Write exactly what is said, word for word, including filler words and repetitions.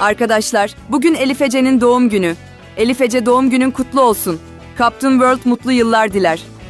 Arkadaşlar, bugün Elif Ece'nin doğum günü. Elif Ece doğum günün kutlu olsun. Captain World mutlu yıllar diler.